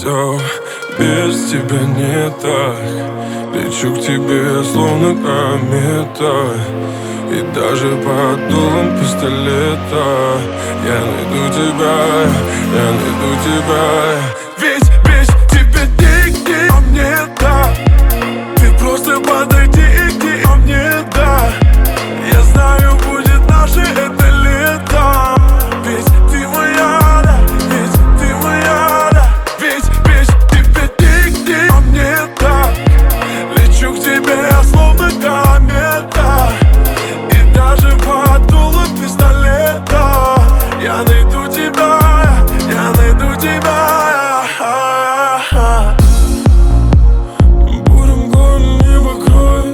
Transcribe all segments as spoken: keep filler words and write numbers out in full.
Все без тебя не так. Лечу к тебе, словно комета. И даже под дулом пистолета я найду тебя, я найду тебя. Ведь без тебя нигде, а мне так. Ты просто подойди и где, а мне да. Я знаю, будет наше это лето. Ведь ты моя, да, ведь ты моя, да. Ведь без тебя нигде, а мне так. Лечу к тебе, словно комета. И даже под дулом пистолета я найду тебя, я найду тебя. Бурым горн небо кровь,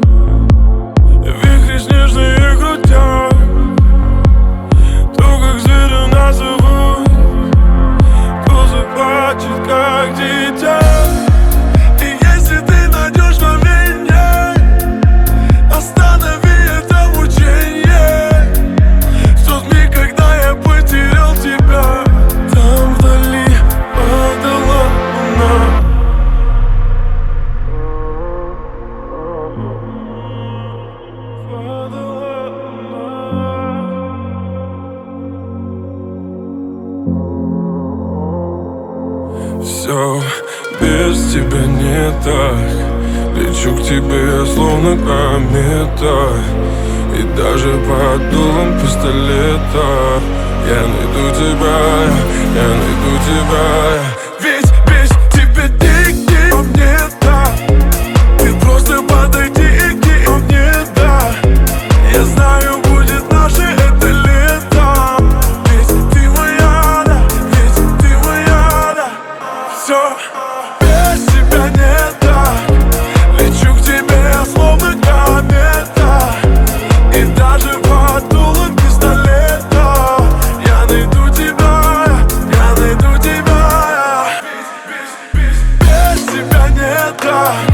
вихри снежные крутят. То, как зверя назовут, то заплачет, как дитя. И если ты найдешь во меня, останови это мучение. В тот миг, когда я потерял тебя, там вдали падала луна. Падала луна. Все без тебя не так. Лечу к тебе, словно комета. И даже под дулом пистолета я найду тебя, я найду тебя. Ведь без тебя нигде, а мне так. Ты просто подойди и где, а мне да. Я знаю, будет наше это лето. Ведь ты моя, да, ведь ты моя, да. Все без тебя не так. Лечу к тебе, словно комета. И даже под дулом пистолета я найду тебя, я найду тебя. Без тебя не так.